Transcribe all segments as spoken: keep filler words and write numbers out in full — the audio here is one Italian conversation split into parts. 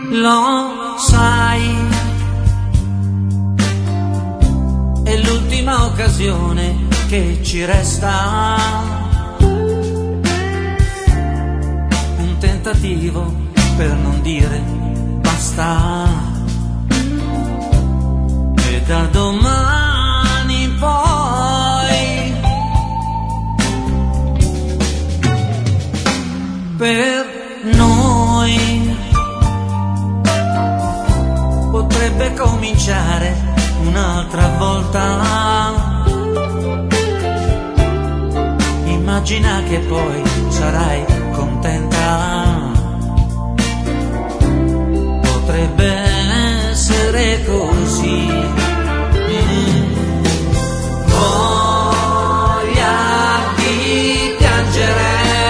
Lo sai, è l'ultima occasione che ci resta, un tentativo per non dire basta, e da domani poi per noi potrebbe cominciare un'altra volta. Immagina che poi sarai contenta, potrebbe essere così. Mm. Voglia di piangere,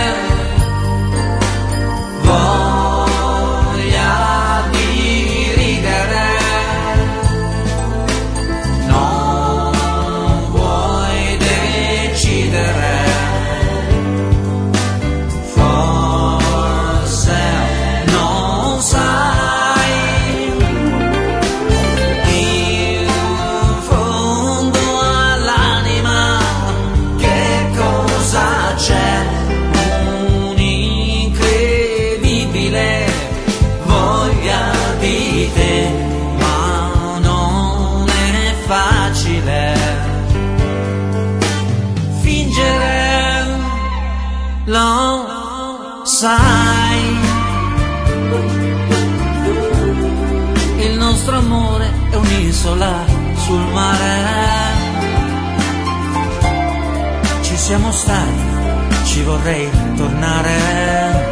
voglia di ridere, non vuoi decidere. Lo sai, il nostro amore è un'isola sul mare, ci siamo stati, ci vorrei tornare.